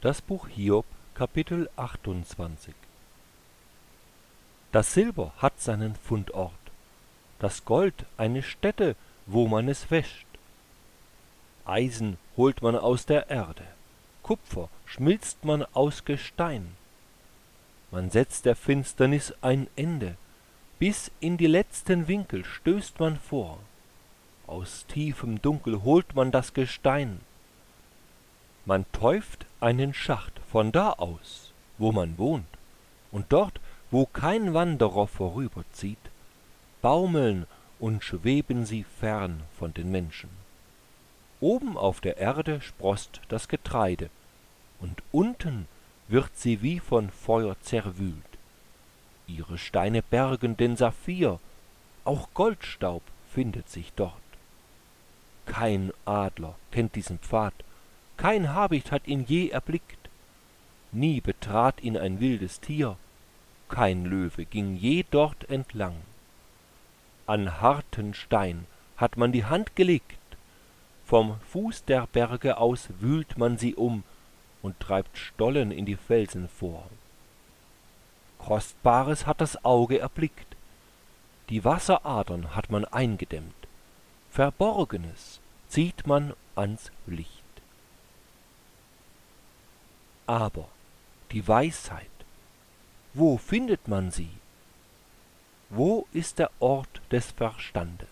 Das Buch Hiob, Kapitel 28. Das Silber hat seinen Fundort, das Gold eine Stätte, wo man es wäscht. Eisen holt man aus der Erde, Kupfer schmilzt man aus Gestein. Man setzt der Finsternis ein Ende, bis in die letzten Winkel stößt man vor. Aus tiefem Dunkel holt man das Gestein. Man täuft einen Schacht von da aus, wo man wohnt, und dort, wo kein Wanderer vorüberzieht, baumeln und schweben sie fern von den Menschen. Oben auf der Erde sproßt das Getreide, und unten wird sie wie von Feuer zerwühlt. Ihre Steine bergen den Saphir, auch Goldstaub findet sich dort. Kein Adler kennt diesen Pfad, kein Habicht hat ihn je erblickt. Nie betrat ihn ein wildes Tier, kein Löwe ging je dort entlang. An harten Stein hat man die Hand gelegt, vom Fuß der Berge aus wühlt man sie um und treibt Stollen in die Felsen vor. Kostbares hat das Auge erblickt, die Wasseradern hat man eingedämmt, Verborgenes zieht man ans Licht. Aber die Weisheit, wo findet man sie? Wo ist der Ort des Verstandes?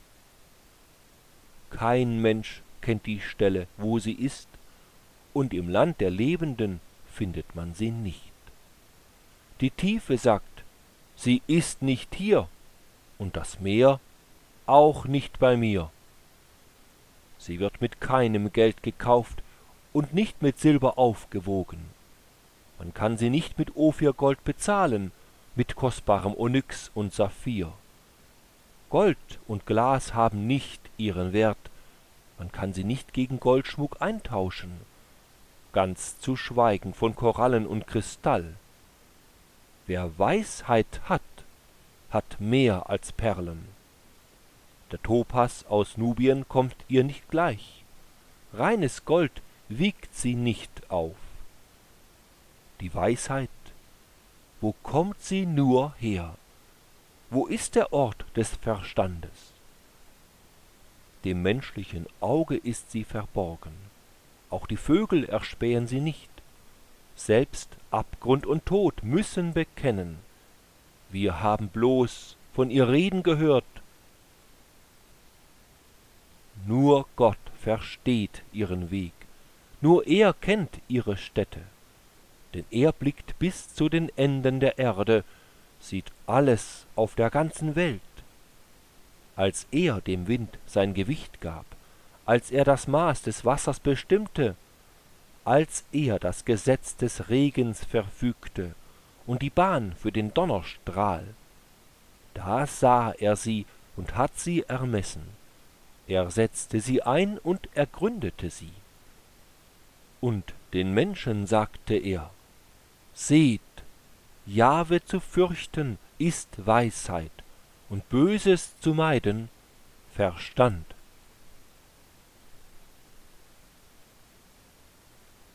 Kein Mensch kennt die Stelle, wo sie ist, und im Land der Lebenden findet man sie nicht. Die Tiefe sagt, sie ist nicht hier, und das Meer auch nicht bei mir. Sie wird mit keinem Geld gekauft und nicht mit Silber aufgewogen. Man kann sie nicht mit Ophirgold bezahlen, mit kostbarem Onyx und Saphir. Gold und Glas haben nicht ihren Wert, man kann sie nicht gegen Goldschmuck eintauschen, ganz zu schweigen von Korallen und Kristall. Wer Weisheit hat, hat mehr als Perlen. Der Topas aus Nubien kommt ihr nicht gleich, reines Gold wiegt sie nicht auf. Die Weisheit, wo kommt sie nur her? Wo ist der Ort des Verstandes? Dem menschlichen Auge ist sie verborgen, auch die Vögel erspähen sie nicht. Selbst Abgrund und Tod müssen bekennen, wir haben bloß von ihr reden gehört. Nur Gott versteht ihren Weg, nur er kennt ihre Stätte, denn er blickt bis zu den Enden der Erde, sieht alles auf der ganzen Welt. Als er dem Wind sein Gewicht gab, als er das Maß des Wassers bestimmte, als er das Gesetz des Regens verfügte und die Bahn für den Donnerstrahl, da sah er sie und hat sie ermessen, er setzte sie ein und ergründete sie. Und den Menschen sagte er, seht, Jahwe zu fürchten ist Weisheit, und Böses zu meiden Verstand.